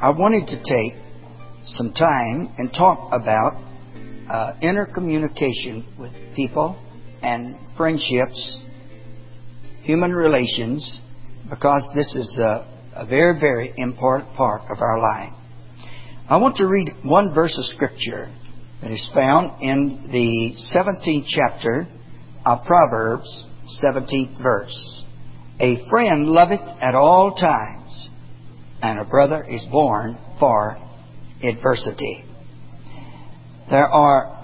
I wanted to take some time and talk about intercommunication with people and friendships, human relations, because this is a very, very important part of our life. I want to read one verse of Scripture that is found in the 17th chapter of Proverbs, 17th verse. A friend loveth at all times, and a brother is born for adversity. There are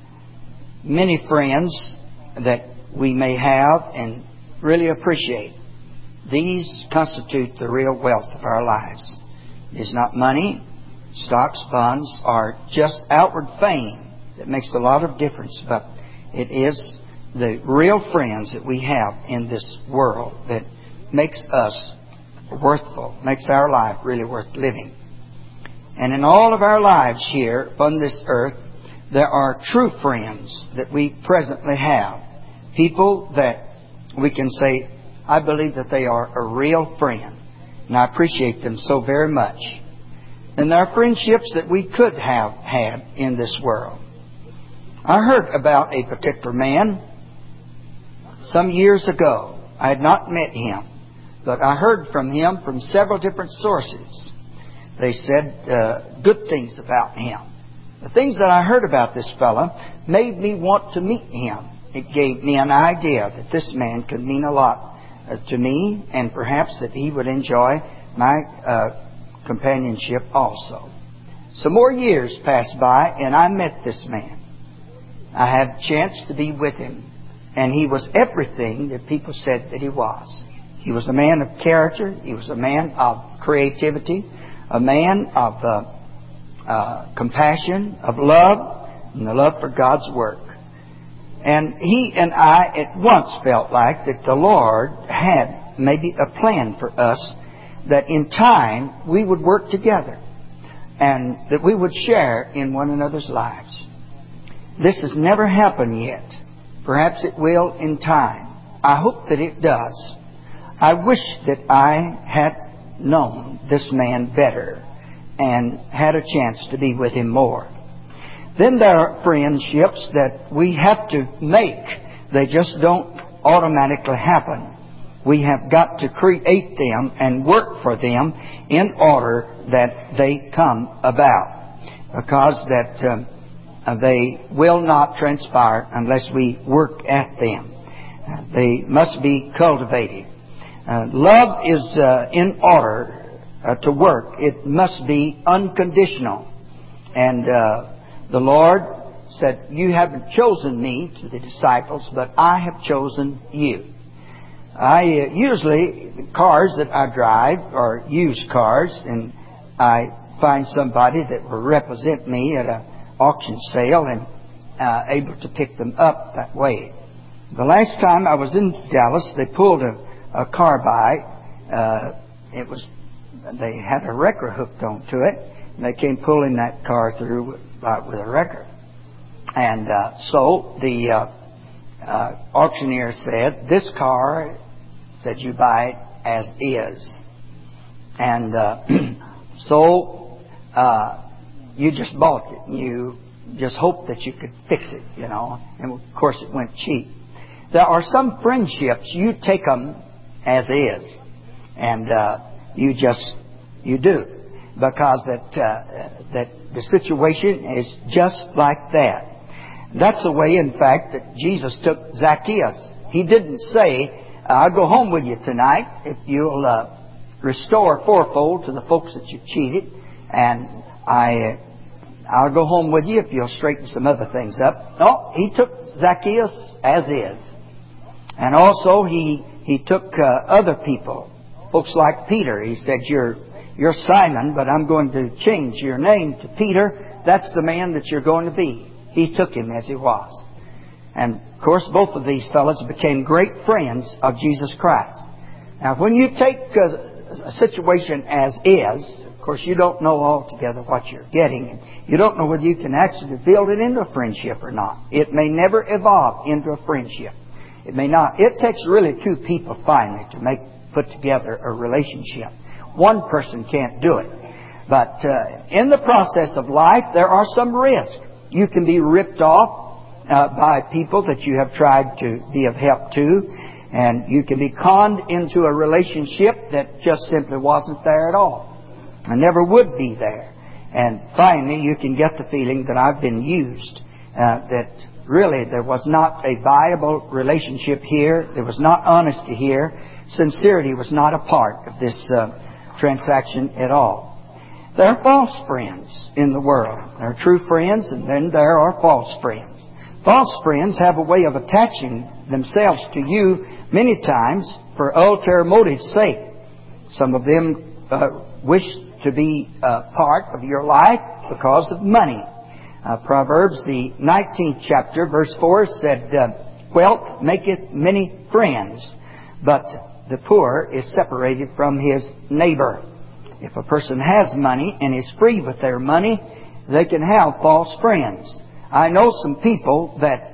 many friends that we may have and really appreciate. These constitute the real wealth of our lives. It is not money, stocks, bonds, or just outward fame that makes a lot of difference, but it is the real friends that we have in this world that makes us worthful, makes our life really worth living. And in all of our lives here upon this earth, there are true friends that we presently have. People that we can say, I believe that they are a real friend, and I appreciate them so very much. And there are friendships that we could have had in this world. I heard about a particular man some years ago. I had not met him, but I heard from him from several different sources. They said good things about him. The things that I heard about this fellow made me want to meet him. It gave me an idea that this man could mean a lot to me, and perhaps that he would enjoy my companionship also. Some more years passed by, and I met this man. I had a chance to be with him, and he was everything that people said that he was. He was a man of character. He was a man of creativity, a man of compassion, of love, and the love for God's work. And he and I at once felt like that the Lord had maybe a plan for us, that in time we would work together and that we would share in one another's lives. This has never happened yet. Perhaps it will in time. I hope that it does. I wish that I had known this man better and had a chance to be with him more. Then there are friendships that we have to make. They just don't automatically happen. We have got to create them and work for them in order that they come about, because that they will not transpire unless we work at them. They must be cultivated. Love is in order to work. It must be unconditional. And the Lord said, you haven't chosen me to the disciples, but I have chosen you. Usually, cars that I drive are used cars, and I find somebody that will represent me at an auction sale and able to pick them up that way. The last time I was in Dallas, they pulled a car by. They had a wrecker hooked onto it, and they came pulling that car through with a wrecker. And so the auctioneer said, this car, said, you buy it as is. And so you just bought it. You just hoped that you could fix it, you know. And of course it went cheap. There are some friendships, you take them as is. And you do. Because that the situation is just like that. That's the way, in fact, that Jesus took Zacchaeus. He didn't say, I'll go home with you tonight if you'll restore fourfold to the folks that you cheated, and I'll go home with you if you'll straighten some other things up. No, he took Zacchaeus as is. And also he took other people, folks like Peter. He said, You're Simon, but I'm going to change your name to Peter. That's the man that you're going to be. He took him as he was. And, of course, both of these fellows became great friends of Jesus Christ. Now, when you take a situation as is, of course, you don't know altogether what you're getting. You don't know whether you can actually build it into a friendship or not. It may never evolve into a friendship. It may not. It takes really two people finally to put together a relationship. One person can't do it. But in the process of life, there are some risks. You can be ripped off by people that you have tried to be of help to, and you can be conned into a relationship that just simply wasn't there at all, and never would be there. And finally, you can get the feeling that I've been used, that really there was not a viable relationship here, there was not honesty here, sincerity was not a part of this transaction at all. There are false friends in the world. There are true friends, and then there are false friends. False friends have a way of attaching themselves to you many times for ulterior motives' sake. Some of them wish to be part of your life because of money. Proverbs, the 19th chapter, verse 4 said, "Wealth maketh many friends, but the poor is separated from his neighbor." If a person has money and is free with their money, they can have false friends. I know some people that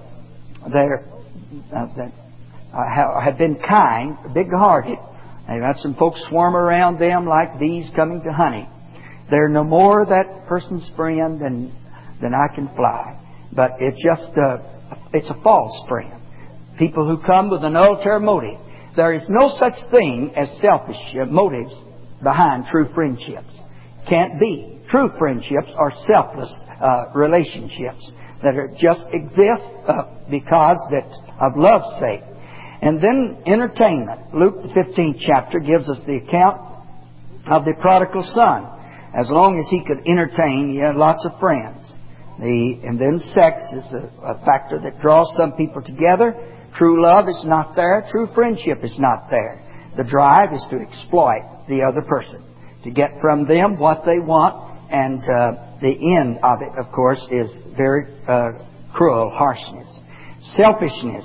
have been kind, big-hearted. They've had some folks swarm around them like bees coming to honey. They're no more that person's friend than I can fly. But it's a false friend. People who come with an ulterior motive. There is no such thing as selfish motives behind true friendships. Can't be. True friendships are selfless relationships that just exist because of love's sake. And then entertainment. Luke, the 15th chapter, gives us the account of the prodigal son. As long as he could entertain, he had lots of friends. And then sex is a factor that draws some people together. True love is not there. True friendship is not there. The drive is to exploit the other person, to get from them what they want, and the end of it, of course, is very cruel harshness. Selfishness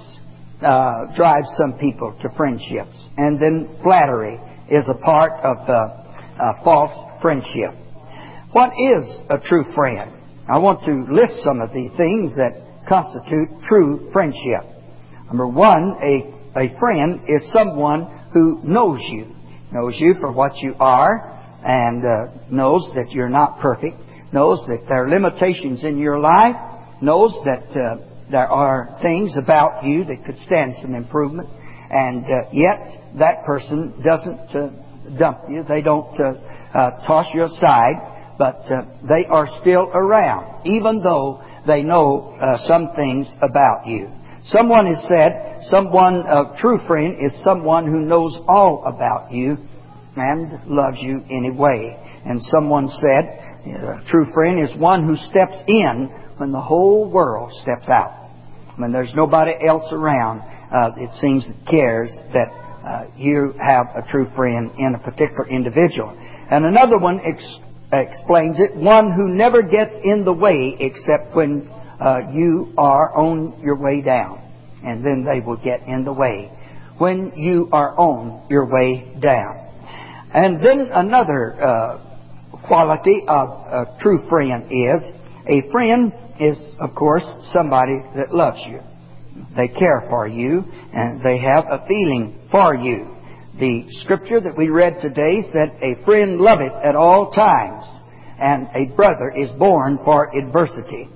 drives some people to friendships, and then flattery is a part of false friendship. What is a true friend? I want to list some of the things that constitute true friendship. Number one, a friend is someone who knows you for what you are, and knows that you're not perfect, knows that there are limitations in your life, knows that there are things about you that could stand some improvement, and yet that person doesn't dump you. They don't toss you aside, but they are still around, even though they know some things about you. Someone has said, a true friend is someone who knows all about you and loves you anyway. And someone said, a true friend is one who steps in when the whole world steps out. When there's nobody else around, it seems that cares that you have a true friend in a particular individual. And another one explains it, one who never gets in the way except when you are on your way down. And then they will get in the way when you are on your way down. And then another quality of a true friend is, a friend is, of course, somebody that loves you. They care for you, and they have a feeling for you. The scripture that we read today said, "A friend loveth at all times, and a brother is born for adversity."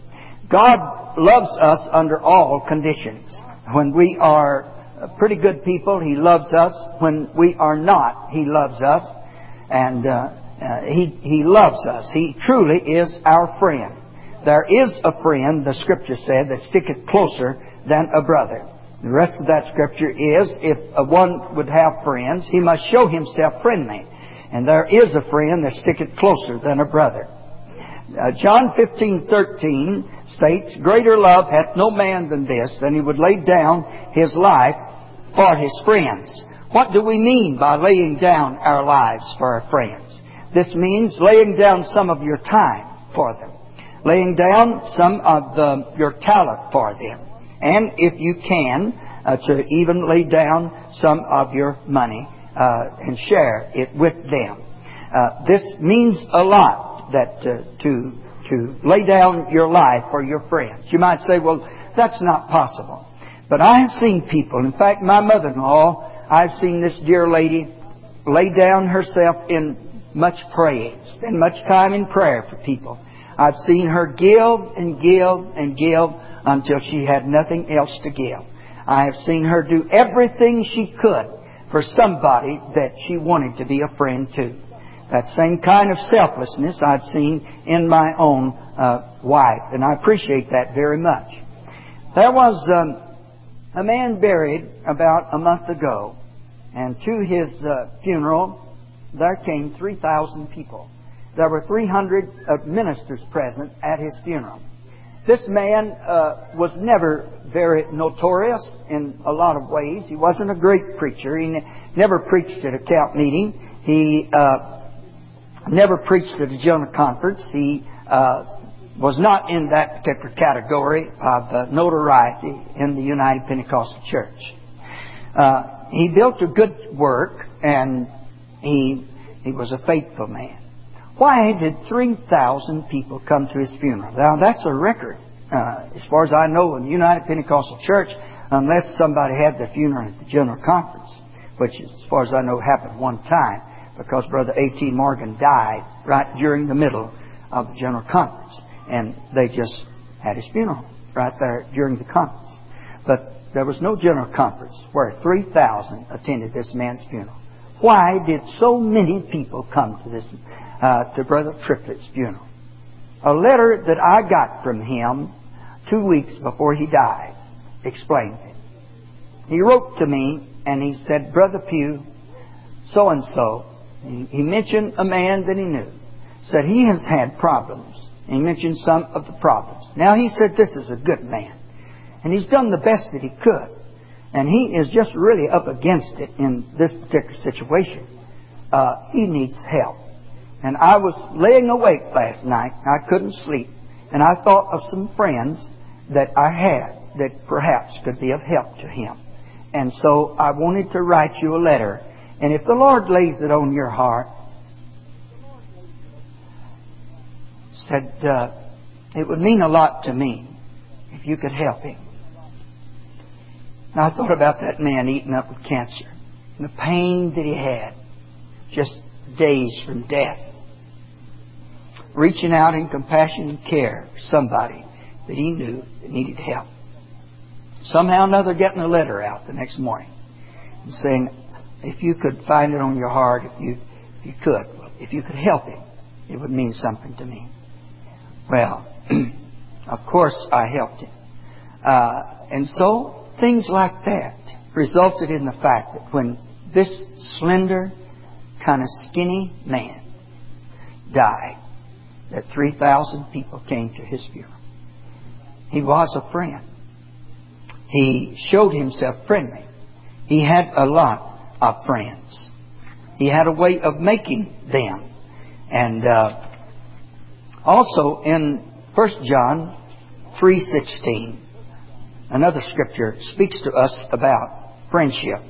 God loves us under all conditions. When we are pretty good people, He loves us. When we are not, He loves us. And He loves us. He truly is our friend. There is a friend, the Scripture said, that sticketh closer than a brother. The rest of that Scripture is, if one would have friends, he must show himself friendly. And there is a friend that sticketh closer than a brother. John 15:13 states, "Greater love hath no man than this, than he would lay down his life for his friends." What do we mean by laying down our lives for our friends? This means laying down some of your time for them, laying down some of your talent for them, and if you can, to even lay down some of your money and share it with them. This means a lot, that to lay down your life for your friends. You might say, well, that's not possible. But I have seen people, in fact, my mother-in-law, I've seen this dear lady lay down herself in much praying, spend much time in prayer for people. I've seen her give and give and give until she had nothing else to give. I have seen her do everything she could for somebody that she wanted to be a friend to. That same kind of selflessness I've seen in my own wife, and I appreciate that very much. There was a man buried about a month ago, and to his funeral there came 3,000 people. There were 300 ministers present at his funeral. This man was never very notorious in a lot of ways. He wasn't a great preacher. He never preached at a camp meeting. He never preached at a general conference. He was not in that particular category of notoriety in the United Pentecostal Church. He built a good work, and he was a faithful man. Why did 3,000 people come to his funeral? Now, that's a record. As far as I know, in the United Pentecostal Church, unless somebody had their funeral at the General Conference, which, as far as I know, happened one time, because Brother A.T. Morgan died right during the middle of the General Conference. And they just had his funeral right there during the conference. But there was no General Conference where 3,000 attended this man's funeral. Why did so many people come to this to Brother Triplett's funeral? A letter that I got from him 2 weeks before he died explained it. He wrote to me and he said, Brother Pugh, so-and-so, he mentioned a man that he knew, said he has had problems. He mentioned some of the problems. Now he said this is a good man, and he's done the best that he could, and he is just really up against it in this particular situation. He needs help. And I was laying awake last night. I couldn't sleep. And I thought of some friends that I had that perhaps could be of help to him. And so I wanted to write you a letter. And if the Lord lays it on your heart, said, it would mean a lot to me if you could help him. Now I thought about that man eaten up with cancer and the pain that he had, just days from death. Reaching out in compassion and care for somebody that he knew that needed help. Somehow or another getting a letter out the next morning and saying, if you could find it on your heart, if you could help him, it would mean something to me. Well, of course I helped him. And so things like that resulted in the fact that when this slender, kind of skinny man died, that 3,000 people came to his funeral. He was a friend. He showed himself friendly. He had a lot of friends. He had a way of making them. And also in 1 John 3:16, another scripture speaks to us about friendship.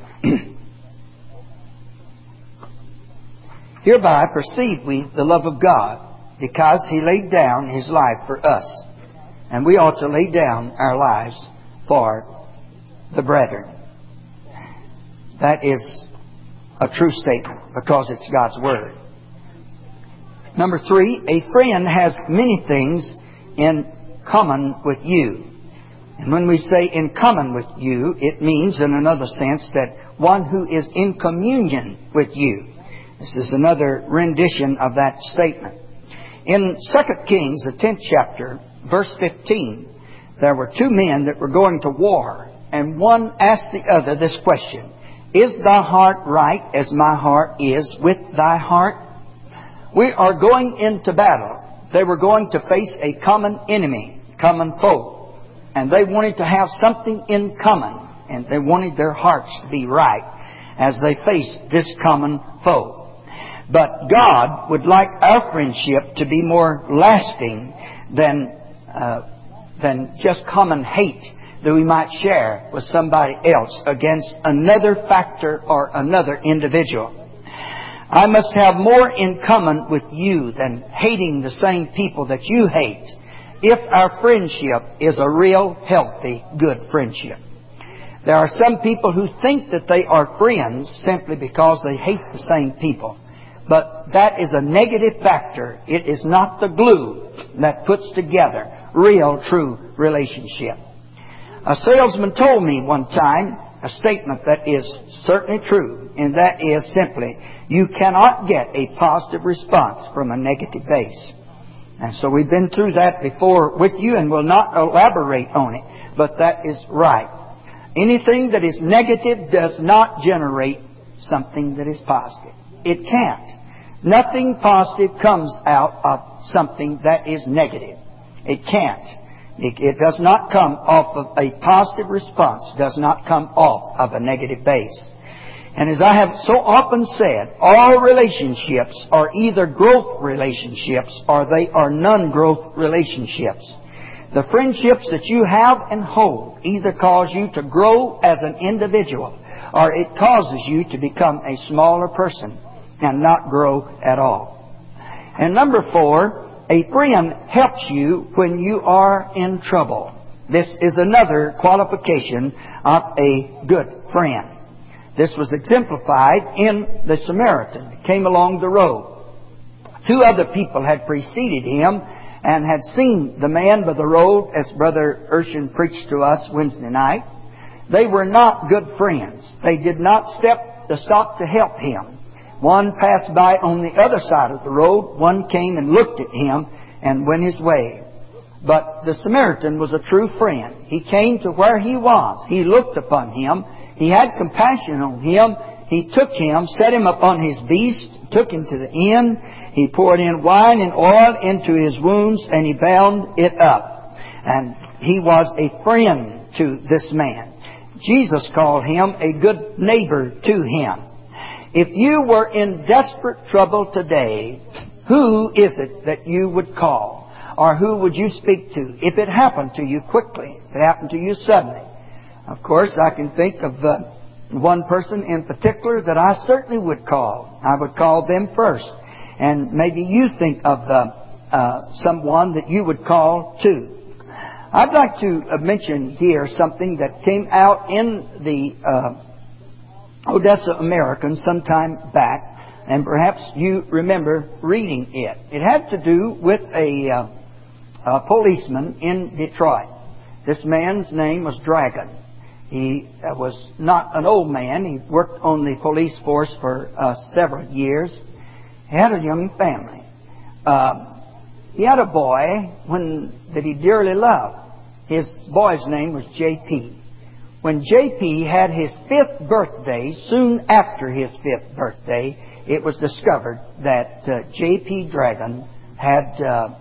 Hereby perceive we the love of God, because He laid down His life for us. And we ought to lay down our lives for the brethren. That is a true statement, because it's God's Word. Number 3, a friend has many things in common with you. And when we say in common with you, it means in another sense that one who is in communion with you. This is another rendition of that statement. In 2 Kings, the 10th chapter, verse 15, there were two men that were going to war, and one asked the other this question, Is thy heart right as my heart is with thy heart? We are going into battle. They were going to face a common enemy, common foe. And they wanted to have something in common. And they wanted their hearts to be right as they faced this common foe. But God would like our friendship to be more lasting than just common hate that we might share with somebody else against another factor or another individual. I must have more in common with you than hating the same people that you hate, if our friendship is a real, healthy, good friendship. There are some people who think that they are friends simply because they hate the same people. But that is a negative factor. It is not the glue that puts together real, true relationship. A salesman told me one time a statement that is certainly true, and that is simply, you cannot get a positive response from a negative base. And so we've been through that before with you, and will not elaborate on it, but that is right. Anything that is negative does not generate something that is positive. It can't. Nothing positive comes out of something that is negative. It can't. It does not come off of a positive response, does not come off of a negative base. And as I have so often said, all relationships are either growth relationships or they are non-growth relationships. The friendships that you have and hold either cause you to grow as an individual or it causes you to become a smaller person and not grow at all. And number 4, a friend helps you when you are in trouble. This is another qualification of a good friend. This was exemplified in the Samaritan that came along the road. 2 other people had preceded him and had seen the man by the road, as Brother Urshan preached to us Wednesday night. They were not good friends. They did not stop to help him. One passed by on the other side of the road. One came and looked at him and went his way. But the Samaritan was a true friend. He came to where he was. He looked upon him. He had compassion on him. He took him, set him upon his beast, took him to the inn. He poured in wine and oil into his wounds, and he bound it up. And he was a friend to this man. Jesus called him a good neighbor to him. If you were in desperate trouble today, who is it that you would call? Or who would you speak to? If it happened to you quickly, if it happened to you suddenly. Of course, I can think of one person in particular that I certainly would call. I would call them first. And maybe you think of someone that you would call too. I'd like to mention here something that came out in the Odessa American sometime back, and perhaps you remember reading it. It had to do with a policeman in Detroit. This man's name was Dragon. He was not an old man. He worked on the police force for several years. He had a young family. He had a boy that he dearly loved. His boy's name was J.P. When J.P. had his 5th birthday, soon after his 5th birthday, it was discovered that J.P. Dragon had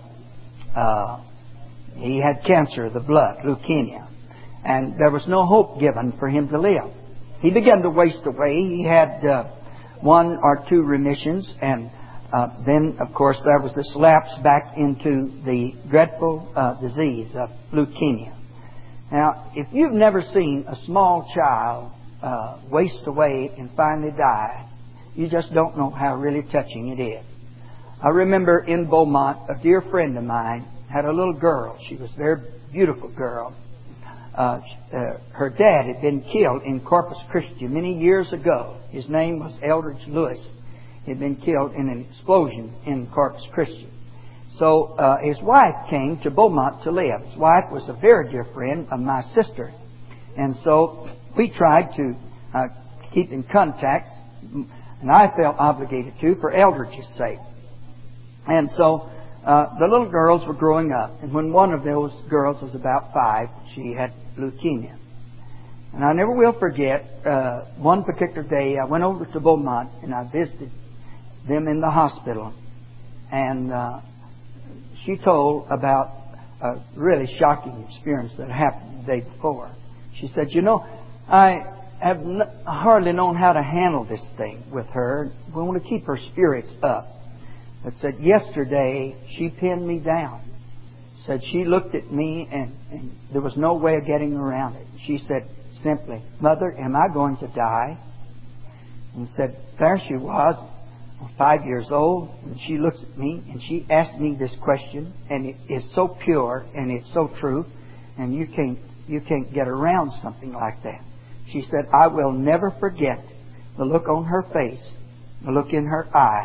cancer of the blood, leukemia, and there was no hope given for him to live. He began to waste away. He had 1 or 2 remissions, and then, of course, there was this lapse back into the dreadful disease of leukemia. Now, if you've never seen a small child waste away and finally die, you just don't know how really touching it is. I remember in Beaumont, a dear friend of mine had a little girl. She was a very beautiful girl. Her dad had been killed in Corpus Christi many years ago. His name was Eldridge Lewis. He had been killed in an explosion in Corpus Christi. So his wife came to Beaumont to live. His wife was a very dear friend of my sister. And so we tried to keep in contact, and I felt obligated to for Eldridge's sake. And so the little girls were growing up. And when one of those girls was about 5, she had leukemia. And I never will forget, one particular day I went over to Beaumont and I visited them in the hospital. And she told about a really shocking experience that happened the day before. She said, I have hardly known how to handle this thing with her. We want to keep her spirits up. But said, yesterday she pinned me down. Said she looked at me and there was no way of getting around it. She said simply, Mother, am I going to die? And said, there she was, 5 years old, and she looks at me and she asked me this question, and it is so pure and it's so true, and you can't get around something like that. She said, I will never forget the look on her face, the look in her eye,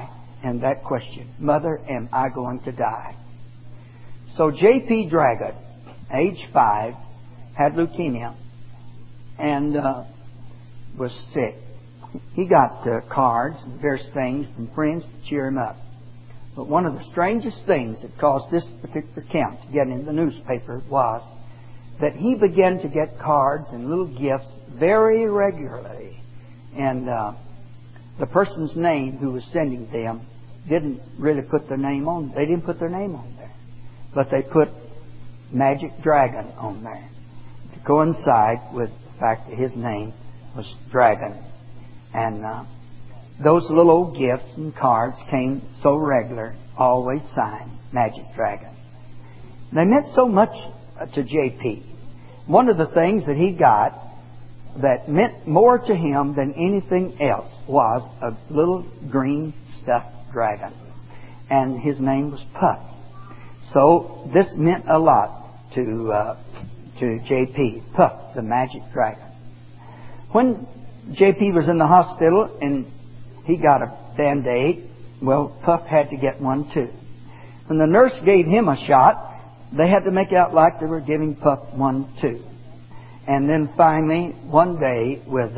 and that question, Mother, am I going to die? So J.P. Dragon, age 5, had leukemia and was sick. He got cards and various things from friends to cheer him up. But one of the strangest things that caused this particular count to get in the newspaper was that he began to get cards and little gifts very regularly. And the person's name who was sending them didn't really put their name on. They didn't put their name on there. But they put Magic Dragon on there to coincide with the fact that his name was Dragon. And those little old gifts and cards came so regular, always signed Magic Dragon. They meant so much to J.P. One of the things that he got that meant more to him than anything else was a little green stuffed dragon. And his name was Puff. So this meant a lot to J.P. Puff, the Magic Dragon. When J.P. was in the hospital and he got a Band-Aid, well, Puff had to get one too. When the nurse gave him a shot, they had to make out like they were giving Puff one too. And then finally, one day, with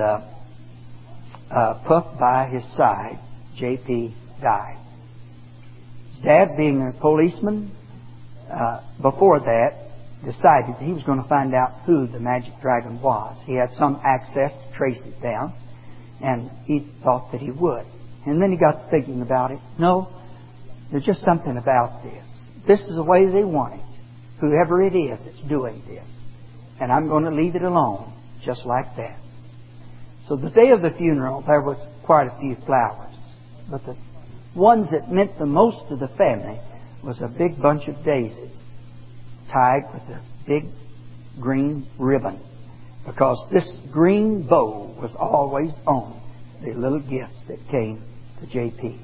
Puff by his side, J.P. died. His dad, being a policeman, before that, decided that he was going to find out who the Magic Dragon was. He had some access to trace it down, and he thought that he would. And then he got thinking about it. No, there's just something about this. This is the way they want it. Whoever it is that's doing this. And I'm going to leave it alone, just like that. So the day of the funeral, there was quite a few flowers. But the ones that meant the most to the family was a big bunch of daisies tied with a big green ribbon, because this green bow was always on the little gifts that came to J.P.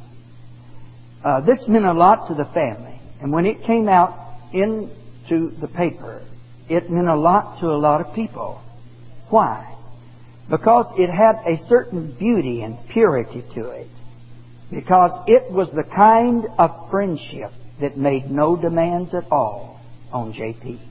This meant a lot to the family, and when it came out into the paper, it meant a lot to a lot of people. Why? Because it had a certain beauty and purity to it. Because it was the kind of friendship that made no demands at all on J.P.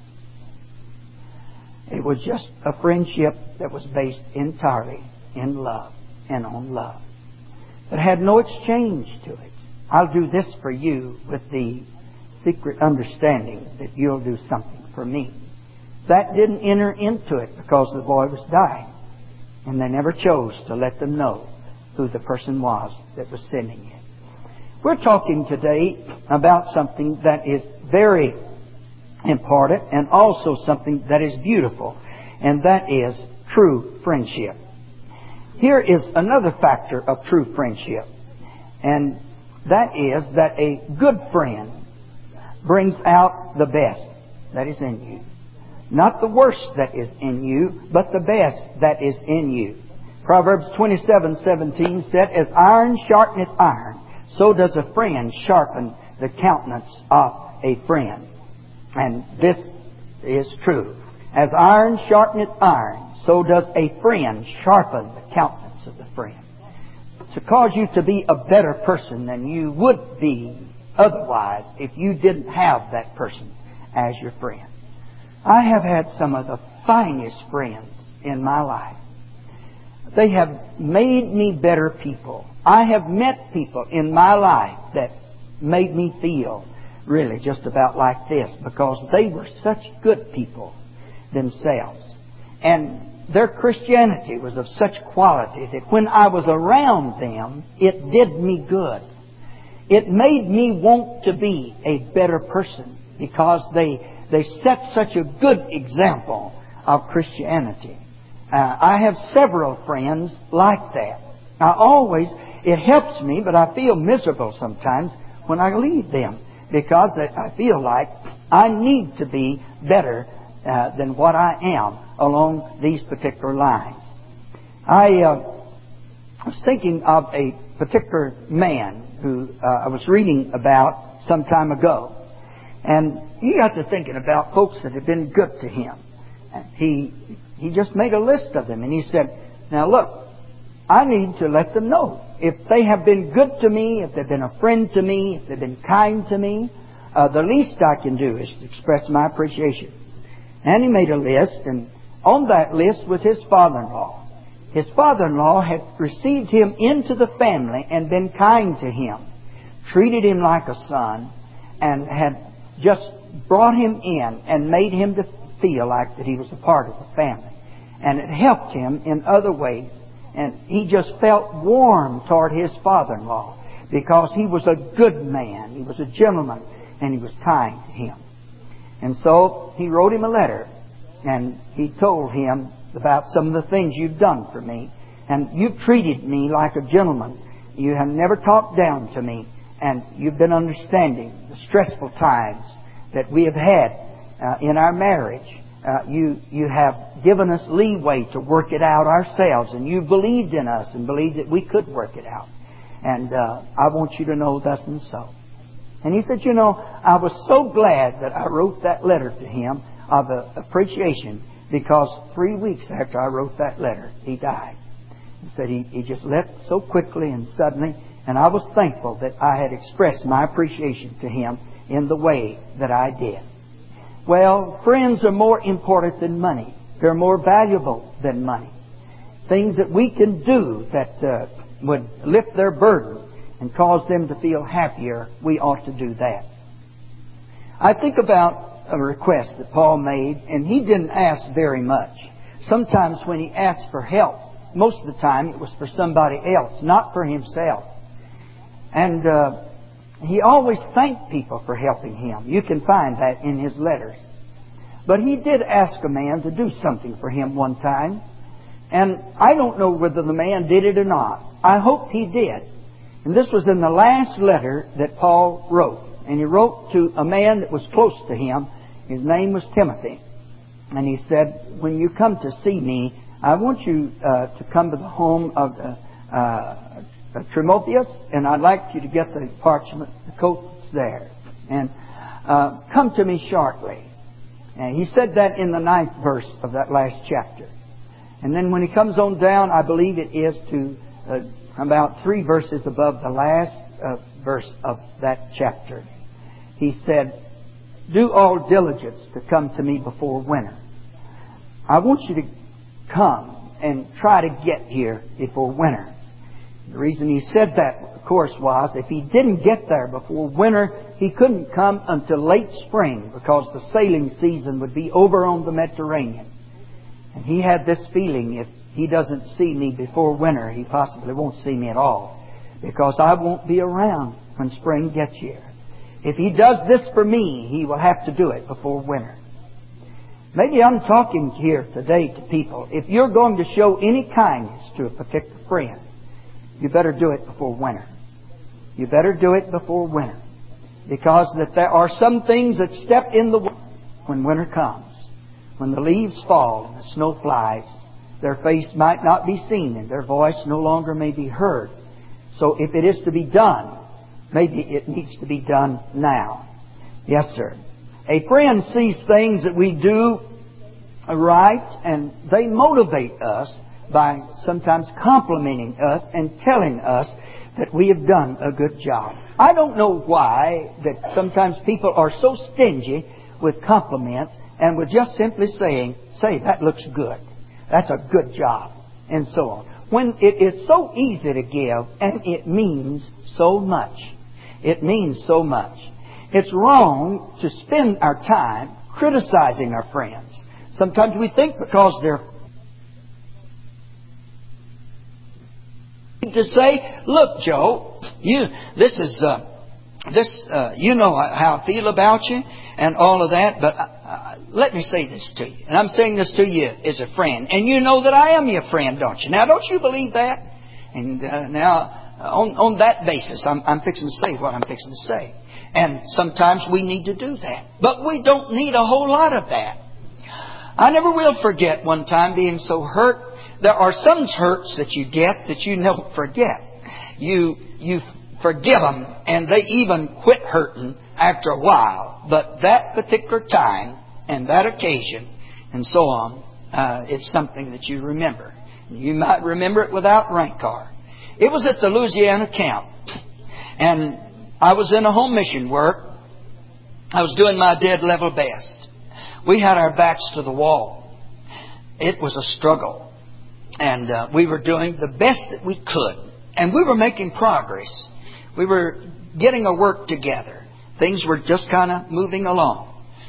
It was just a friendship that was based entirely in love and on love. It had no exchange to it. I'll do this for you with the secret understanding that you'll do something for me. That didn't enter into it because the boy was dying. And they never chose to let them know who the person was that was sending it. We're talking today about something that is very important and also something that is beautiful, and that is true friendship. Here is another factor of true friendship, and that is that a good friend brings out the best that is in you. Not the worst that is in you, but the best that is in you. Proverbs 27:17 said, "As iron sharpeneth iron, so does a friend sharpen the countenance of a friend." And this is true. As iron sharpeneth iron, so does a friend sharpen the countenance of the friend. To cause you to be a better person than you would be otherwise if you didn't have that person as your friend. I have had some of the finest friends in my life. They have made me better people. I have met people in my life that made me feel really just about like this, because they were such good people themselves. And their Christianity was of such quality that when I was around them, it did me good. It made me want to be a better person, because they set such a good example of Christianity. I have several friends like that. It helps me, but I feel miserable sometimes when I leave them, because I feel like I need to be better than what I am along these particular lines. I was thinking of a particular man who I was reading about some time ago. And he got to thinking about folks that had been good to him. And he just made a list of them. And he said, "Now look, I need to let them know. If they have been good to me, if they've been a friend to me, if they've been kind to me, the least I can do is to express my appreciation. And he made a list, and on that list was his father-in-law. His father-in-law had received him into the family and been kind to him, treated him like a son, and had just brought him in and made him to feel like that he was a part of the family. And it helped him in other ways. And he just felt warm toward his father-in-law because he was a good man. He was a gentleman, and he was kind to him. And so he wrote him a letter, and he told him about some of the things you've done for me. And you've treated me like a gentleman. You have never talked down to me, and you've been understanding the stressful times that we have had in our marriage. You have given us leeway to work it out ourselves, and you believed in us and believed that we could work it out. And I want you to know thus and so. And he said, I was so glad that I wrote that letter to him of appreciation, because 3 weeks after I wrote that letter, he died. He said he just left so quickly and suddenly, and I was thankful that I had expressed my appreciation to him in the way that I did. Well, friends are more important than money. They're more valuable than money. Things that we can do that would lift their burden and cause them to feel happier, we ought to do that. I think about a request that Paul made, and he didn't ask very much. Sometimes when he asked for help, most of the time it was for somebody else, not for himself. And he always thanked people for helping him. You can find that in his letters. But he did ask a man to do something for him one time. And I don't know whether the man did it or not. I hope he did. And this was in the last letter that Paul wrote. And he wrote to a man that was close to him. His name was Timothy. And he said, when you come to see me, I want you to come to the home of Timotheus, and I'd like you to get the parchment, the coats there. And come to me shortly. And he said that in the 9th verse of that last chapter. And then when he comes on down, I believe it is to about 3 verses above the last verse of that chapter. He said, do all diligence to come to me before winter. I want you to come and try to get here before winter. The reason he said that, of course, was if he didn't get there before winter, he couldn't come until late spring, because the sailing season would be over on the Mediterranean. And he had this feeling, if he doesn't see me before winter, he possibly won't see me at all, because I won't be around when spring gets here. If he does this for me, he will have to do it before winter. Maybe I'm talking here today to people. If you're going to show any kindness to a particular friend, you better do it before winter. You better do it before winter. Because that there are some things that step in the way when winter comes. When the leaves fall and the snow flies, their face might not be seen and their voice no longer may be heard. So if it is to be done, maybe it needs to be done now. Yes, sir. A friend sees things that we do right, and they motivate us by sometimes complimenting us and telling us that we have done a good job. I don't know why that sometimes people are so stingy with compliments and with just simply saying, say, that looks good. That's a good job. And so on. When it is so easy to give and it means so much. It means so much. It's wrong to spend our time criticizing our friends. Sometimes we think because they're to say, look, Joe, you know how I feel about you and all of that, but let me say this to you. And I'm saying this to you as a friend. And you know that I am your friend, don't you? Now, don't you believe that? And now, on that basis, I'm fixing to say what I'm fixing to say. And sometimes we need to do that. But we don't need a whole lot of that. I never will forget one time being so hurt. There are some hurts that you get that you don't forget. You forgive them, and they even quit hurting after a while. But that particular time and that occasion and so on, it's something that you remember. You might remember it without rancor. It was at the Louisiana camp. And I was in a home mission work. I was doing my dead level best. We had our backs to the wall. It was a struggle. And we were doing the best that we could. And we were making progress. We were getting our work together. Things were just kind of moving along.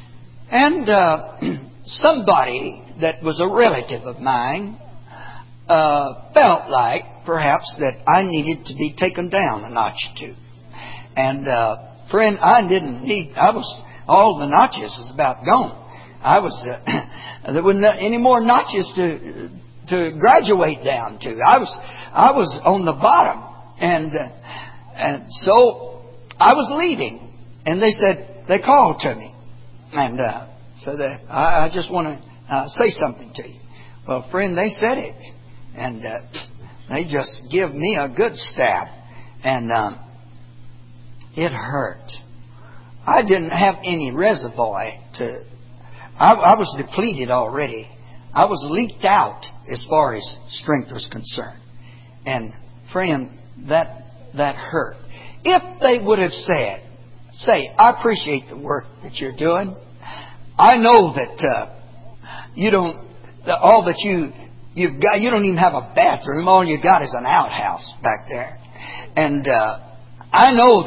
And somebody that was a relative of mine felt like perhaps that I needed to be taken down a notch or two. And friend, I didn't need. All the notches is about gone. There wasn't any more notches to graduate down to. I was on the bottom, and so I was leaving, and they called to me, and so I just want to say something to you. Well, friend, they said it, and they just give me a good stab, and it hurt. I didn't have any reservoir to. I was depleted already. I was leaked out as far as strength was concerned. And friend, that hurt. If they would have said, I appreciate the work that you're doing. I know that you don't. All that you've got, you don't even have a bathroom. All you got is an outhouse back there. And I know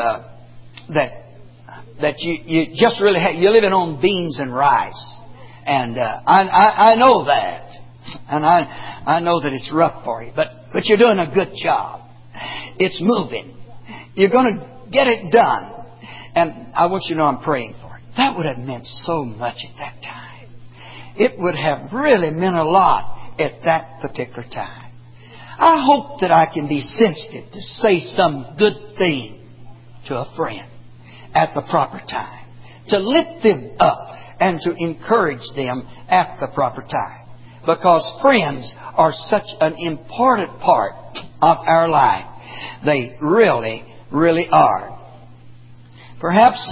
that you just really you're living on beans and rice, and I know that, and I know that it's rough for you, but you're doing a good job. It's moving. You're going to get it done, and I want you to know I'm praying for it. That would have meant so much at that time. It would have really meant a lot at that particular time. I hope that I can be sensitive to say some good thing to a friend at the proper time, to lift them up and to encourage them at the proper time. Because friends are such an important part of our life. They really, really are. Perhaps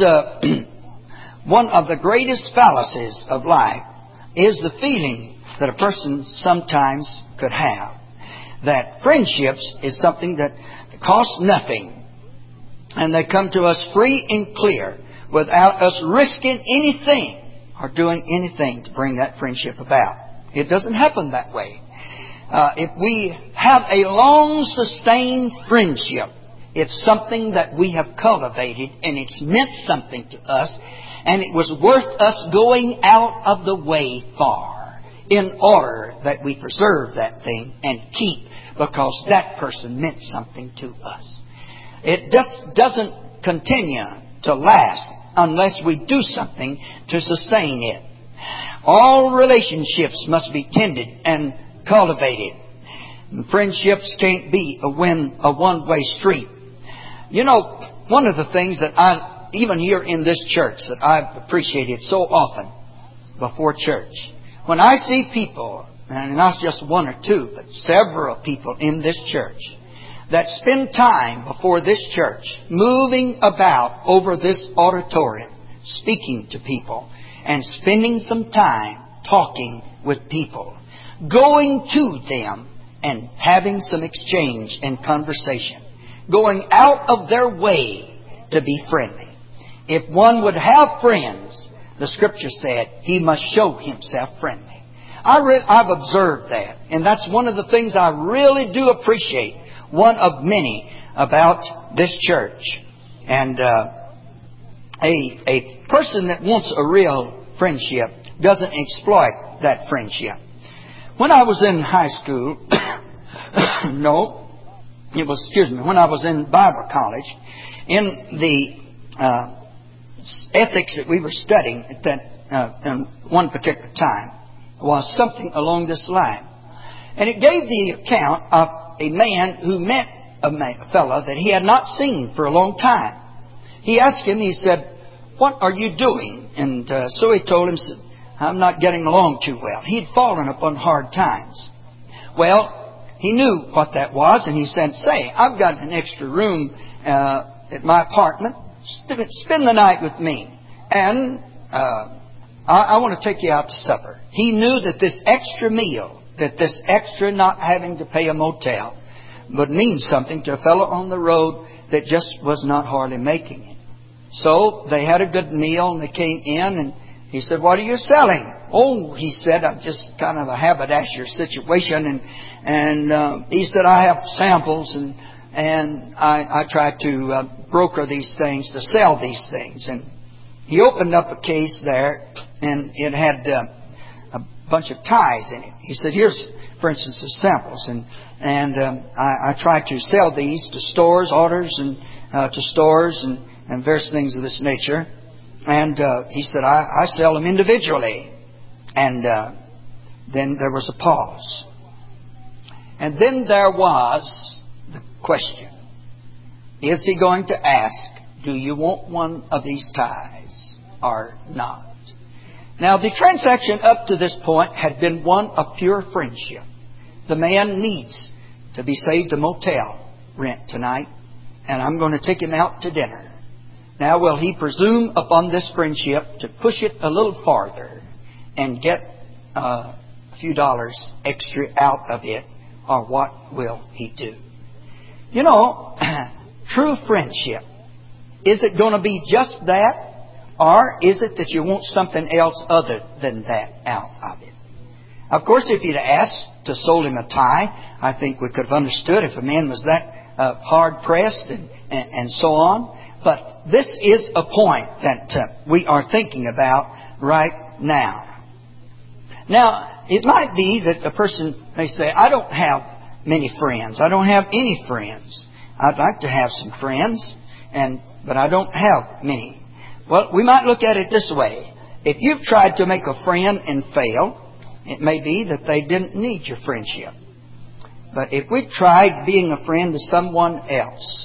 one of the greatest fallacies of life is the feeling that a person sometimes could have that friendships is something that costs nothing. And they come to us free and clear without us risking anything or doing anything to bring that friendship about. It doesn't happen that way. If we have a long sustained friendship, it's something that we have cultivated and it's meant something to us, and it was worth us going out of the way for in order that we preserve that thing and keep, because that person meant something to us. It just doesn't continue to last unless we do something to sustain it. All relationships must be tended and cultivated. Friendships can't be a one-way street. You know, one of the things that even here in this church, that I've appreciated so often before church, when I see people, and not just one or two, but several people in this church, that spend time before this church, moving about over this auditorium, speaking to people, and spending some time talking with people, going to them and having some exchange and conversation, going out of their way to be friendly. If one would have friends, the Scripture said, he must show himself friendly. I've observed that, and that's one of the things I really do appreciate, one of many, about this church. And a person that wants a real friendship doesn't exploit that friendship. When I was in high school, when I was in Bible college, in the ethics that we were studying at that in one particular time was something along this line. And it gave the account of a man who met a fellow that he had not seen for a long time. He asked him, he said, "What are you doing?" And so he told him, "I'm not getting along too well." He had fallen upon hard times. Well, he knew what that was, and he said, "Say, I've got an extra room at my apartment. Spend the night with me. And I want to take you out to supper." He knew that this extra meal that this extra not having to pay a motel would mean something to a fellow on the road that just was not hardly making it. So they had a good meal and they came in and he said, "What are you selling?" "Oh," he said, "I'm just kind of a haberdasher situation." And he said, "I have samples and I try to broker these things to sell these things." And he opened up a case there and it had a bunch of ties in it. He said, "Here's, for instance, the samples. And I try to sell these to stores, orders and to stores and various things of this nature." And he said, I sell them individually. And then there was a pause. And then there was the question. Is he going to ask, "Do you want one of these ties or not?" Now, the transaction up to this point had been one of pure friendship. The man needs to be saved a motel rent tonight, and I'm going to take him out to dinner. Now, will he presume upon this friendship to push it a little farther and get a few dollars extra out of it, or what will he do? You know, true friendship, is it going to be just that, or is it that you want something else other than that out of it? Of course, if you'd asked to sold him a tie, I think we could have understood if a man was that hard-pressed and so on. But this is a point that we are thinking about right now. Now, it might be that a person may say, "I don't have many friends. I don't have any friends. I'd like to have some friends, but I don't have many." Well, we might look at it this way. If you've tried to make a friend and failed, it may be that they didn't need your friendship. But if we tried being a friend to someone else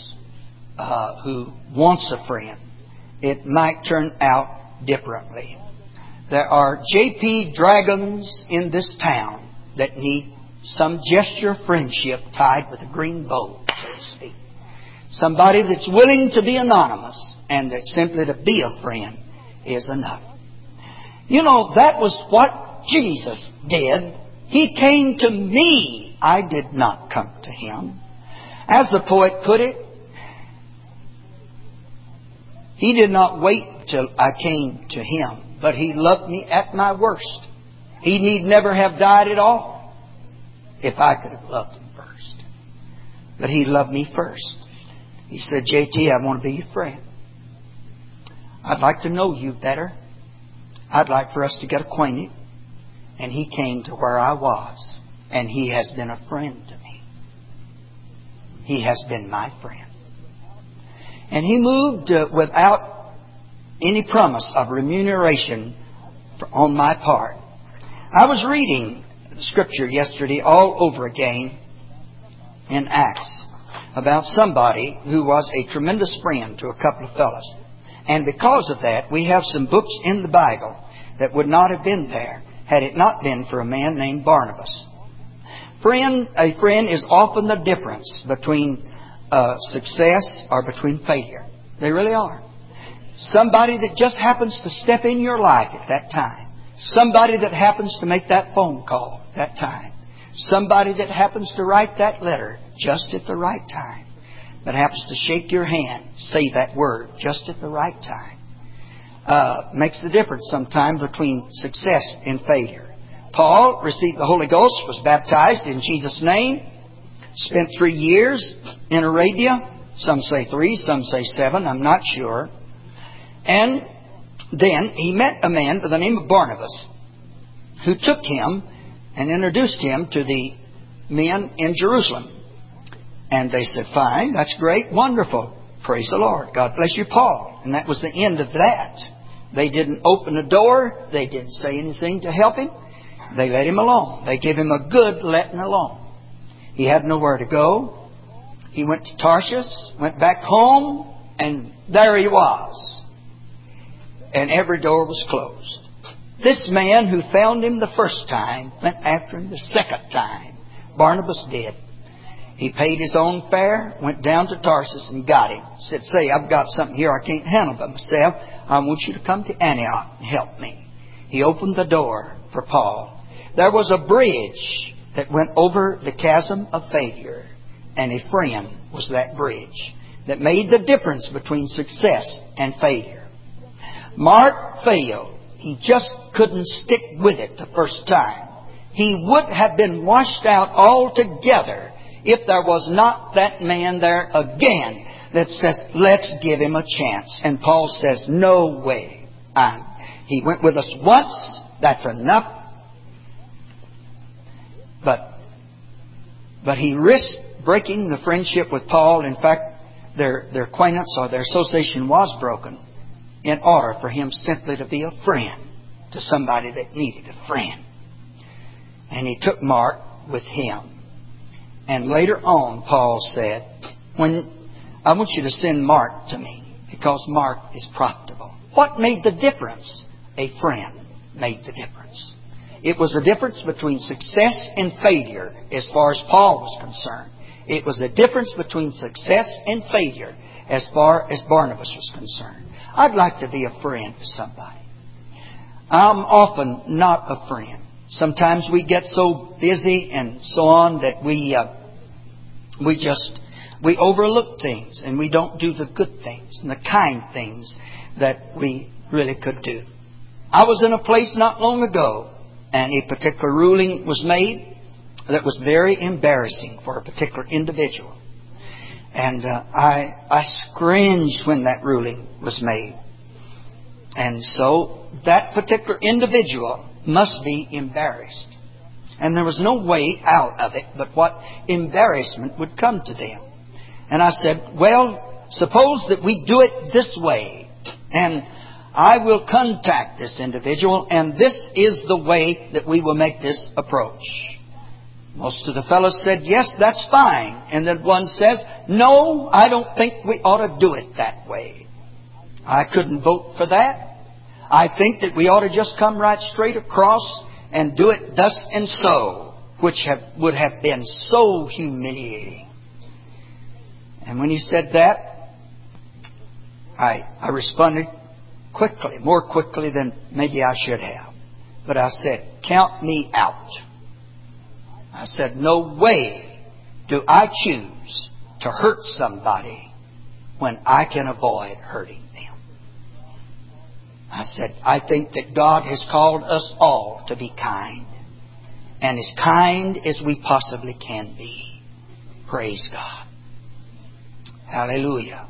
who wants a friend, it might turn out differently. There are J.P. Dragons in this town that need some gesture of friendship tied with a green bow, so to speak. Somebody that's willing to be anonymous and that simply to be a friend is enough. You know, that was what Jesus did. He came to me. I did not come to Him. As the poet put it, He did not wait till I came to Him, but He loved me at my worst. He need never have died at all if I could have loved Him first. But He loved me first. He said, "JT, I want to be your friend. I'd like to know you better. I'd like for us to get acquainted." And He came to where I was, and He has been a friend to me. He has been my friend. And He moved without any promise of remuneration on my part. I was reading Scripture yesterday all over again in Acts about somebody who was a tremendous friend to a couple of fellows. And because of that, we have some books in the Bible that would not have been there had it not been for a man named Barnabas. A friend is often the difference between success or between failure. They really are. Somebody that just happens to step in your life at that time. Somebody that happens to make that phone call at that time. Somebody that happens to write that letter just at the right time. That happens to shake your hand, say that word just at the right time. Makes the difference sometimes between success and failure. Paul received the Holy Ghost, was baptized in Jesus' name, spent 3 years in Arabia. Some say 3, some say 7, I'm not sure. And then he met a man by the name of Barnabas, who took him and introduced him to the men in Jerusalem. And they said, "Fine, that's great, wonderful. Praise the Lord. God bless you, Paul." And that was the end of that. They didn't open the door. They didn't say anything to help him. They let him alone. They gave him a good letting alone. He had nowhere to go. He went to Tarshish, went back home, and there he was. And every door was closed. This man who found him the first time went after him the second time. Barnabas did. He paid his own fare, went down to Tarsus and got him. Said, "Say, I've got something here I can't handle by myself. I want you to come to Antioch and help me." He opened the door for Paul. There was a bridge that went over the chasm of failure, and a friend was that bridge that made the difference between success and failure. Mark failed. He just couldn't stick with it the first time. He would have been washed out altogether if there was not that man there again that says, let's give him a chance. And Paul says, no way. He went with us once. That's enough. But he risked breaking the friendship with Paul. In fact, their acquaintance or their association was broken in order for him simply to be a friend to somebody that needed a friend. And he took Mark with him. And later on, Paul said, I want you to send Mark to me because Mark is profitable. What made the difference? A friend made the difference. It was the difference between success and failure as far as Paul was concerned. It was the difference between success and failure as far as Barnabas was concerned. I'd like to be a friend to somebody. I'm often not a friend. Sometimes we get so busy and so on that we overlook things and we don't do the good things and the kind things that we really could do. I was in a place not long ago and a particular ruling was made that was very embarrassing for a particular individual. And I cringed when that ruling was made. And so that particular individual must be embarrassed. And there was no way out of it but what embarrassment would come to them. And I said, well, suppose that we do it this way. And I will contact this individual, and this is the way that we will make this approach. Most of the fellows said, yes, that's fine. And then one says, no, I don't think we ought to do it that way. I couldn't vote for that. I think that we ought to just come right straight across and do it thus and so, which would have been so humiliating. And when he said that, I responded quickly, more quickly than maybe I should have. But I said, count me out. I said, no way do I choose to hurt somebody when I can avoid hurting them. I said, I think that God has called us all to be kind. And as kind as we possibly can be. Praise God. Hallelujah.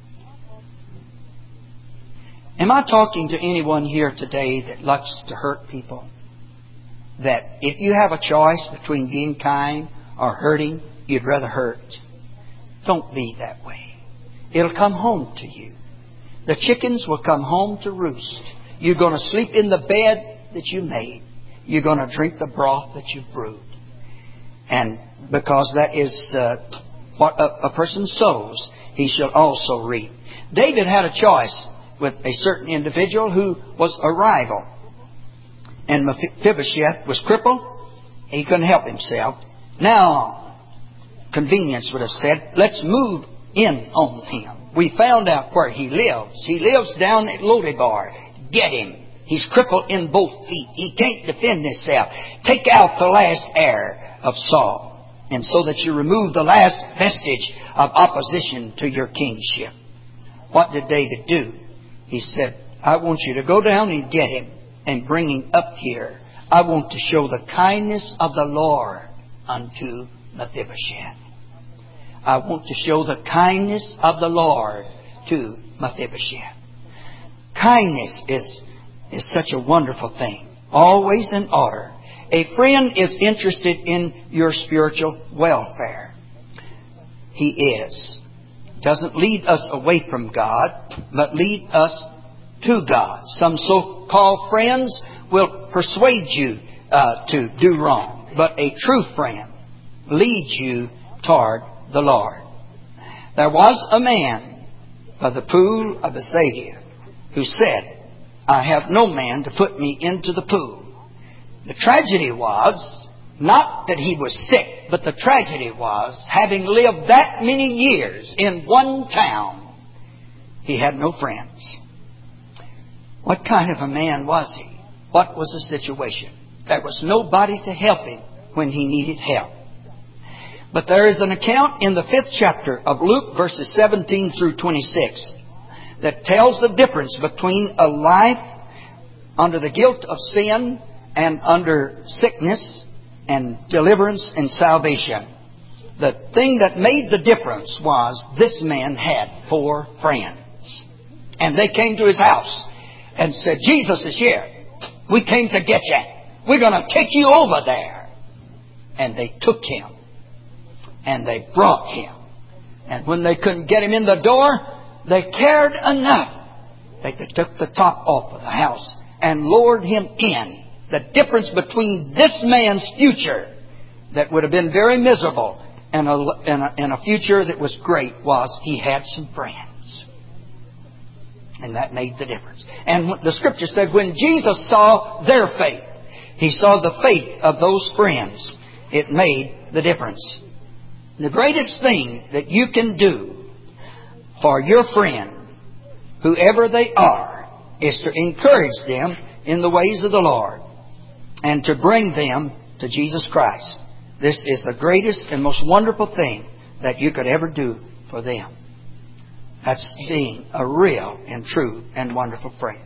Am I talking to anyone here today that likes to hurt people? That if you have a choice between being kind or hurting, you'd rather hurt. Don't be that way. It'll come home to you. The chickens will come home to roost. You're going to sleep in the bed that you made. You're going to drink the broth that you brewed. And because that is what a person sows, he shall also reap. David had a choice with a certain individual who was a rival. And Mephibosheth was crippled. He couldn't help himself. Now, convenience would have said, let's move in on him. We found out where he lives. He lives down at Lodebar. Get him. He's crippled in both feet. He can't defend himself. Take out the last heir of Saul. And so that you remove the last vestige of opposition to your kingship. What did David do? He said, I want you to go down and get him and bring him up here. I want to show the kindness of the Lord unto Mephibosheth. I want to show the kindness of the Lord to Mephibosheth. Kindness is such a wonderful thing. Always in order. A friend is interested in your spiritual welfare. He is. Doesn't lead us away from God, but lead us to God. Some so-called friends will persuade you to do wrong, but a true friend leads you toward the Lord. There was a man by the pool of Bethsaida who said, I have no man to put me into the pool. The tragedy was not that he was sick, but the tragedy was, having lived that many years in one town, he had no friends. What kind of a man was he? What was the situation? There was nobody to help him when he needed help. But there is an account in the 5th chapter of Luke, verses 17 through 26, that tells the difference between a life under the guilt of sin and under sickness and deliverance and salvation. The thing that made the difference was this man had 4 friends. And they came to his house and said, Jesus is here. We came to get you. We're going to take you over there. And they took him. And they brought him. And when they couldn't get him in the door, they cared enough that they took the top off of the house and lowered him in. The difference between this man's future that would have been very miserable and a future that was great was he had some friends. And that made the difference. And the Scripture said when Jesus saw their faith, He saw the faith of those friends. It made the difference. The greatest thing that you can do for your friend, whoever they are, is to encourage them in the ways of the Lord and to bring them to Jesus Christ. This is the greatest and most wonderful thing that you could ever do for them. That's being a real and true and wonderful friend.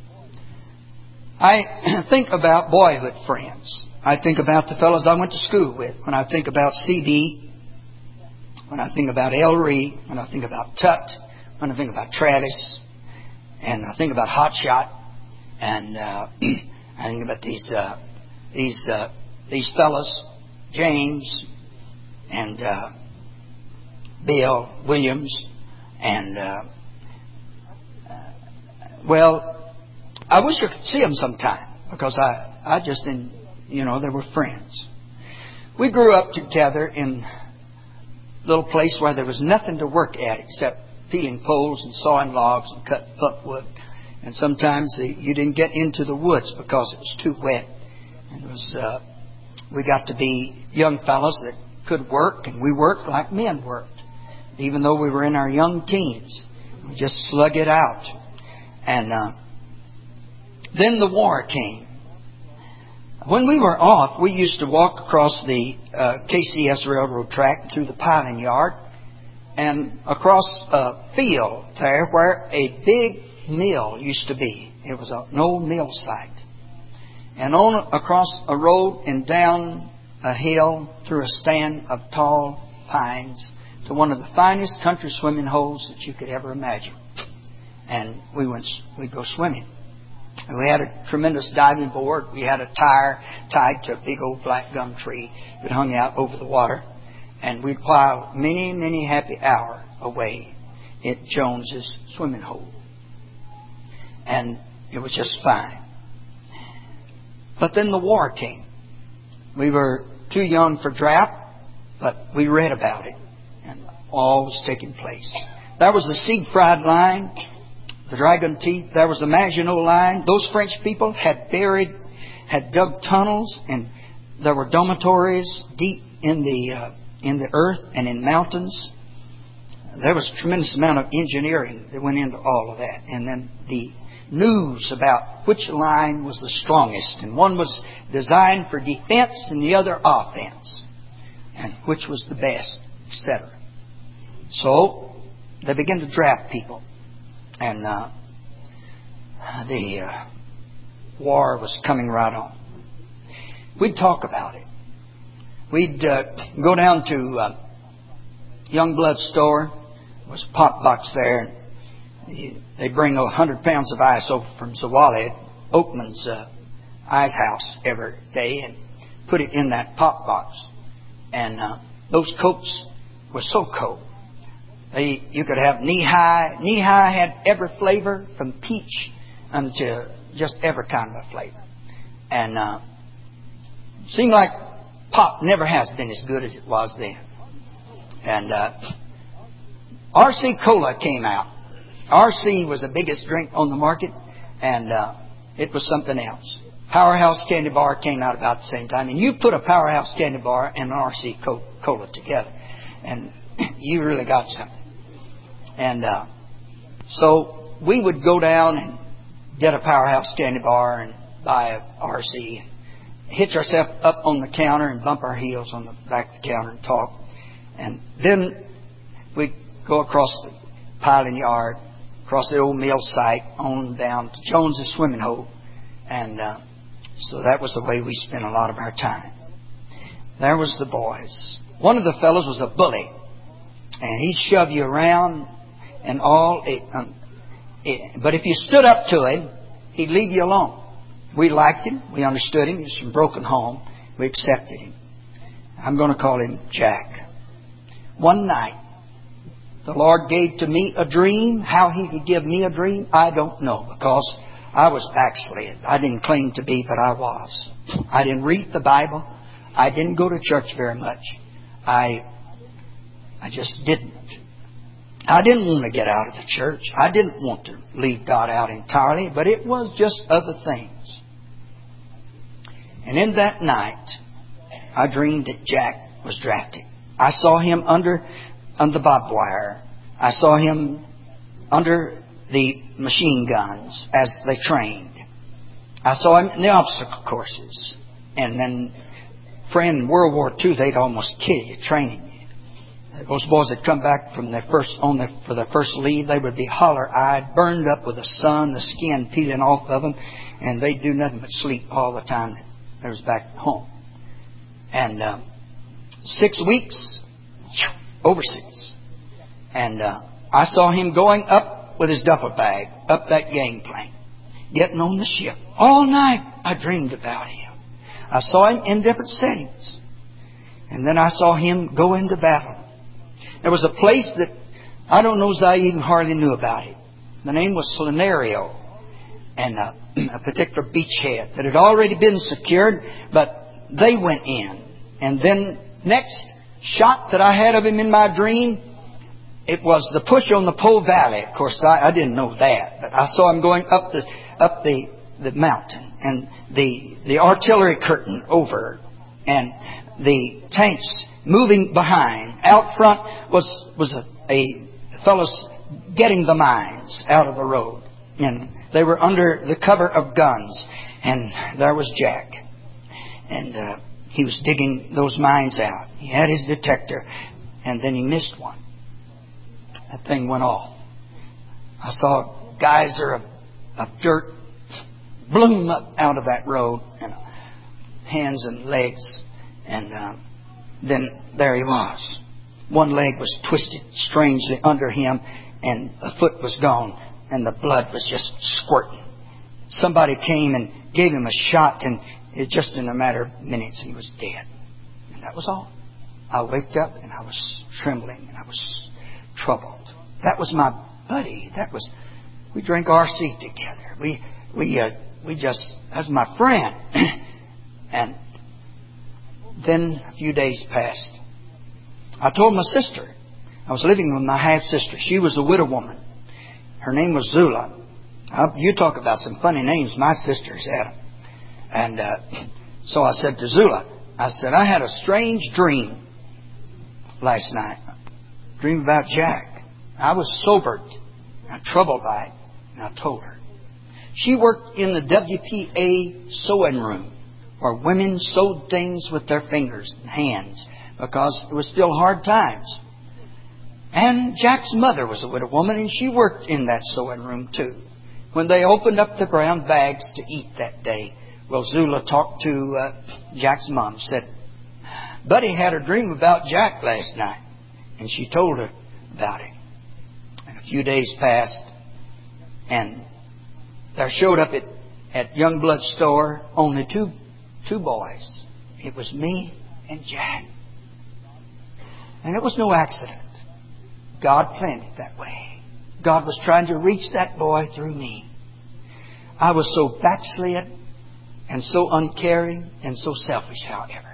I think about boyhood friends. I think about the fellows I went to school with. When I think about C.B., when I think about Ellery, when I think about Tut, when I think about Travis, and I think about Hotshot, and I think about these fellows, James and Bill Williams, and well, I wish I could see them sometime because I just didn't, they were friends. We grew up together in a little place where there was nothing to work at except peeling poles and sawing logs and cutting wood. And sometimes you didn't get into the woods because it was too wet. And we got to be young fellows that could work, and we worked like men worked. Even though we were in our young teens, we just slug it out. And then the war came. When we were off, we used to walk across the KCS railroad track through the piling yard and across a field there where a big mill used to be. It was an old mill site. And on across a road and down a hill through a stand of tall pines to one of the finest country swimming holes that you could ever imagine. And we'd go swimming. And we had a tremendous diving board. We had a tire tied to a big old black gum tree that hung out over the water. And we'd while many, many happy hours away at Jones's swimming hole. And it was just fine. But then the war came. We were too young for draft, but we read about it. And all was taking place. There was the Siegfried Line, the Dragon Teeth. There was the Maginot Line. Those French people had dug tunnels, and there were dormitories deep in the earth and in mountains. There was a tremendous amount of engineering that went into all of that. And then the news about which line was the strongest, and one was designed for defense and the other offense, and which was the best, etc. So they began to draft people, and the war was coming right on. We'd talk about it. We'd go down to Youngblood's store. There was a pot box there. They bring 100 pounds of ice over from Zawali, Oakman's ice house, every day, and put it in that pot box. And those Cokes were so cold. You could have knee-high. Knee-high had every flavor from peach unto just every kind of a flavor. And seemed like pop never has been as good as it was then. And RC Cola came out. RC was the biggest drink on the market, and it was something else. Powerhouse Candy Bar came out about the same time. And you put a Powerhouse Candy Bar and an RC Cola together, and you really got something. And so we would go down and get a Powerhouse Candy Bar and buy a RC hitch ourselves up on the counter and bump our heels on the back of the counter and talk. And then we'd go across the piling yard, across the old mill site, on down to Jones's swimming hole. And so that was the way we spent a lot of our time. There was the boys. One of the fellows was a bully. And he'd shove you around and all. But if you stood up to him, he'd leave you alone. We liked him. We understood him. He was from a broken home. We accepted him. I'm going to call him Jack. One night, the Lord gave to me a dream. How He could give me a dream, I don't know, because I was backslid. I didn't claim to be, but I was. I didn't read the Bible. I didn't go to church very much. I just didn't. I didn't want to get out of the church. I didn't want to leave God out entirely, but it was just other things. And in that night, I dreamed that Jack was drafted. I saw him under the barbed wire. I saw him under the machine guns as they trained. I saw him in the obstacle courses. And then, friend, in World War II, they'd almost kill you training you. Those boys that come back from their for their first leave, they would be holler-eyed, burned up with the sun, the skin peeling off of them, and they'd do nothing but sleep all the time that they was back home. And 6 weeks overseas. And I saw him going up with his duffel bag, up that gangplank, getting on the ship. All night I dreamed about him. I saw him in different settings. And then I saw him go into battle. There was a place that I don't know as I even hardly knew about it. The name was Slenario. And a particular beachhead that had already been secured, but they went in. And then next shot that I had of him in my dream, it was the push on the Po Valley. Of course, I didn't know that, but I saw him going up the mountain, and the artillery curtain over, and the tanks moving behind. Out front was a fellows getting the mines out of the road, and they were under the cover of guns, and there was Jack, and he was digging those mines out. He had his detector, and then he missed one. That thing went off. I saw a geyser of dirt bloom up out of that road, and hands and legs, and then there he was. One leg was twisted strangely under him, and a foot was gone, and the blood was just squirting. Somebody came and gave him a shot, and just in a matter of minutes he was dead. And that was all. I waked up and I was trembling and I was troubled. That was my buddy. We drank RC together. That was my friend. And then a few days passed. I told my sister. I was living with my half-sister. She was a widow woman. Her name was Zula. You talk about some funny names. My sisters had them. And so I said to Zula, I had a strange dream last night. Dream about Jack. I was sobered and troubled by it. And I told her. She worked in the WPA sewing room, where women sewed things with their fingers and hands, because it was still hard times. And Jack's mother was a widow woman, and she worked in that sewing room too. When they opened up the brown bags to eat that day, well, Zula talked to Jack's mom, said, Buddy had a dream about Jack last night. And she told her about it. And a few days passed, and there showed up at Youngblood's store only two boys. It was me and Jack. And it was no accident. God planned it that way. God was trying to reach that boy through me. I was so backslid and so uncaring and so selfish, however.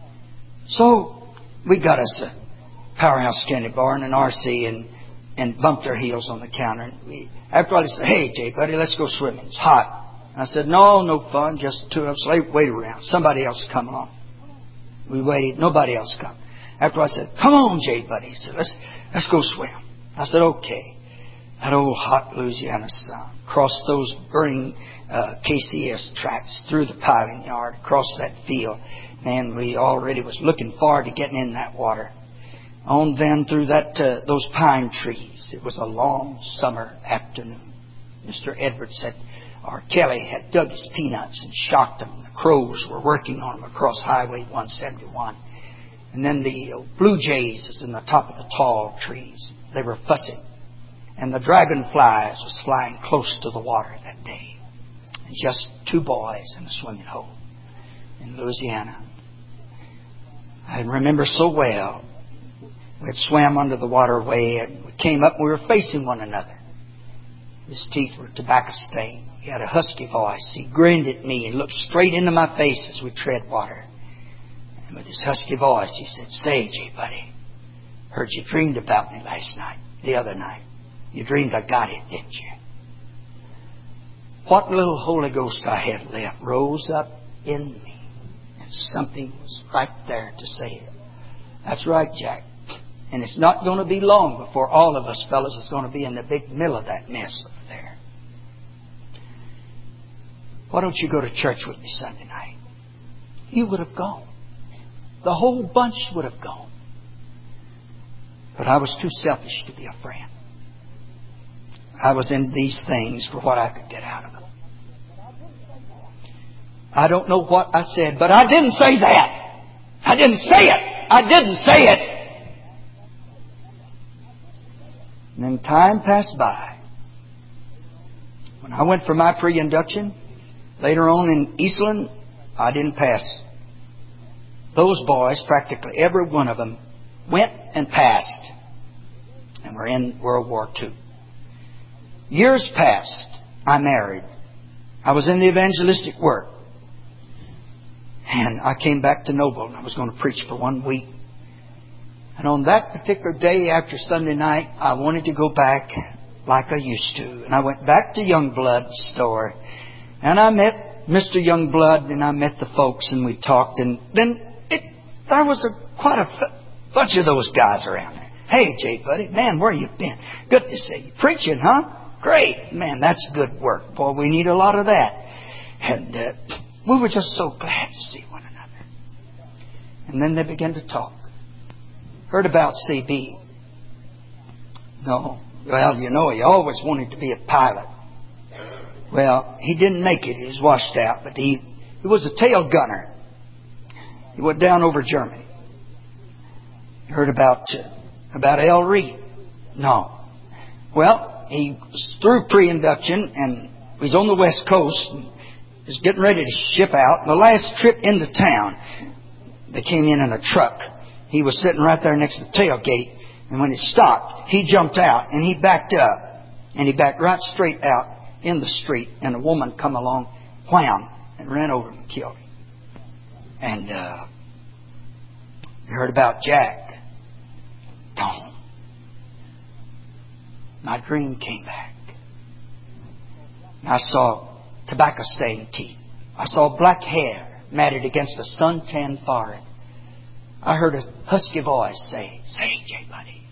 So we got us a Powerhouse candy bar and an RC and bumped our heels on the counter. And after all, he said, Hey, Jay, buddy, let's go swimming. It's hot. I said, No fun. Just two of us. Wait around. Somebody else come along. We waited. Nobody else come. After I said, Come on, Jay, buddy. He said, Let's go swim. I said, Okay. that old hot Louisiana sun, across those burning KCS tracks, through the piling yard, across that field. Man, we already was looking forward to getting in that water. On then through those pine trees. It was a long summer afternoon. Mr. Edwards Kelly had dug his peanuts and shocked them. The crows were working on them across Highway 171. And then the blue jays was in the top of the tall trees. They were fussing. And the dragonflies was flying close to the water that day. And just two boys in a swimming hole in Louisiana. I remember so well. We had swam under the waterway and we came up and we were facing one another. His teeth were tobacco stained. He had a husky voice. He grinned at me and looked straight into my face as we tread water. And with his husky voice he said, "Say, Jay, buddy, heard you dreamed about me the other night. You dreamed I got it, didn't you?" What little Holy Ghost I had left rose up in me. And something was right there to say it. That's right, Jack. And it's not going to be long before all of us fellas is going to be in the big middle of that mess over there. Why don't you go to church with me Sunday night? You would have gone. The whole bunch would have gone. But I was too selfish to be a friend. I was in these things for what I could get out of them. I don't know what I said, but I didn't say that. I didn't say it. I didn't say it. And then time passed by. When I went for my pre-induction, later on in Eastland, I didn't pass. Those boys, practically every one of them, went and passed. And we're in World War II. Years passed. I married. I was in the evangelistic work. And I came back to Noble and I was going to preach for 1 week. And on that particular day after Sunday night, I wanted to go back like I used to. And I went back to Youngblood's store. And I met Mr. Youngblood and I met the folks and we talked. And then there was quite a bunch of those guys around there. "Hey, Jay, buddy. Man, where you been? Good to see you. Preaching, huh? Great. Man, that's good work. Boy, we need a lot of that." And we were just so glad to see one another. And then they began to talk. Heard about C.B. No. Well, you know, he always wanted to be a pilot. Well, he didn't make it. He was washed out. But he was a tail gunner. He went down over Germany. Heard about L. Reed? No. Well, he was through pre-induction and he's on the West Coast and was getting ready to ship out. The last trip into town, they came in a truck. He was sitting right there next to the tailgate, and when it stopped, he jumped out and he backed up, and he backed right straight out in the street, and a woman come along, wham, and ran over him and killed him. And you heard about Jack. Gone. My dream came back. And I saw tobacco-stained teeth. I saw black hair matted against a sun-tanned forehead. I heard a husky voice say, "Say, Jay, buddy,